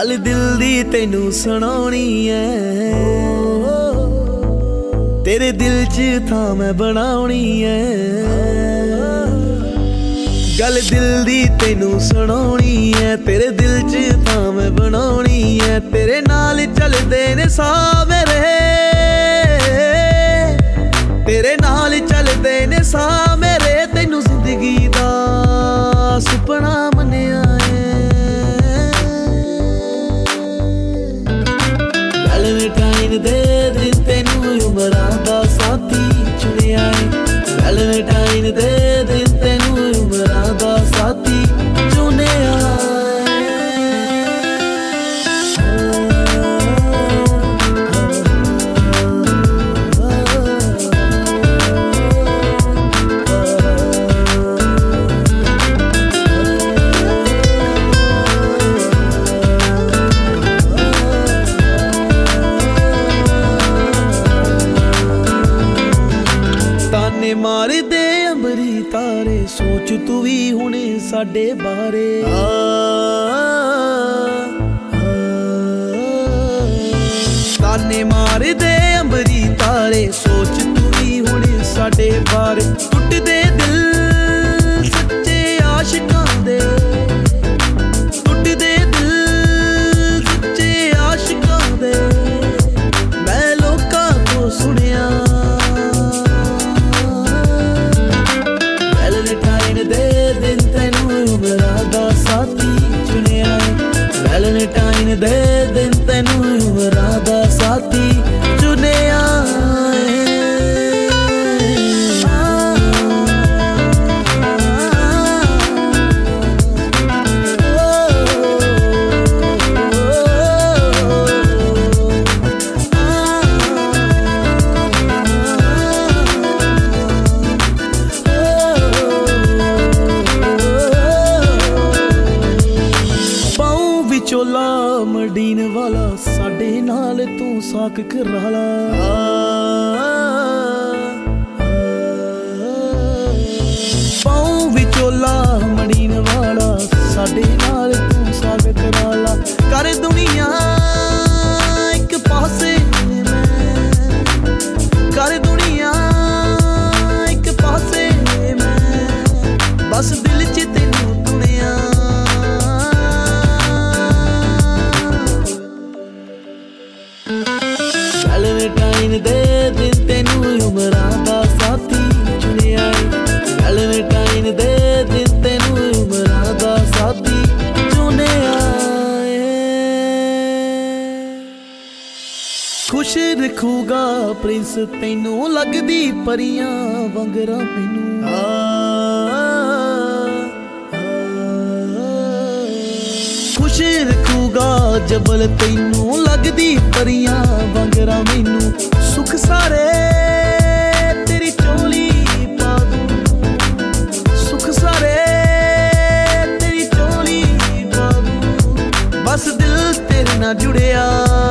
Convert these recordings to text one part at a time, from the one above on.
गल दिल दी तैनू सुनाउणी ऐ, तेरे दिल च थां मैं बनाउणी ऐ। गल दिल दी तैनू सुनाउणी ऐ, तेरे दिल च थां मैं बनाउणी ऐ। तेरे नाल चलदे ने साह मेरे, तेरे नाल चलदे ने साह मेरे। तैनू जिंदगी दा सुपना मन्निया वैलेंटाइन दे दिन तैनू उमरां दा साथी चुनिया है। वैलेंटाइन दे दिन तैनू उमरां दा साथी चुनिया मार दे अंबरी तारे, सोच तू भी हुणे साडे बारे। ताने मार दे अंबरी तारे, सोच तू भी हुणे साडे बारे। टुट दे दिल सच्चे आशिकां दे, टुट दे दिल सच्चे आशिकां दे। मैं लोकां तो सुनिया दे दिन तैनू उमरां दा साथी चुनिया है। वैलेंटाइन दे दिन तैनू उमरां दा साथी चुनिया चोला मडीन वाला, साडे नाल तू साक कराला। पाऊं विचोला मडीन वाला, साडे नाल तू साक कराला। कर दुनिया एक पासे मैं, कर दुनिया एक पासे मैं, बस दिल च तैनू दुनिया। वैलेंटाइन दे दिन तैनू उमरां दा साथी चुनिया है। वैलेंटाइन दे दिन तैनू उमरां दा साथी चुनिया खुश रखूगा प्रिंस तैनू, लगदी परियां वंगरा मैनू। खुश रखूगा जबल तैनू, लगदी परियां वंगरा मैनू। सुख सारे तेरी चोली पा दूं, सुख सारे तेरी चोली पा दूं, बस दिल तेरे नाल जुड़िया।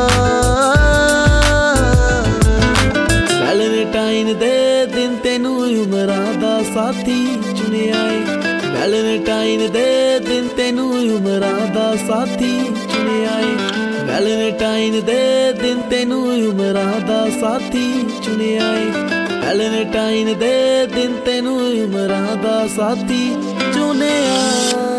वैलेंटाइन दे दिन तैनू उमरां दा साथी चुनिया है। वैलेंटाइन दे दिन तैनू उमरां दा साथी चुनिया है। वैलेंटाइन दे दिन तैनू उमरां दा साथी चुनिया है। वैलेंटाइन दे दिन तैनू उमरां दा साथी चुनिया।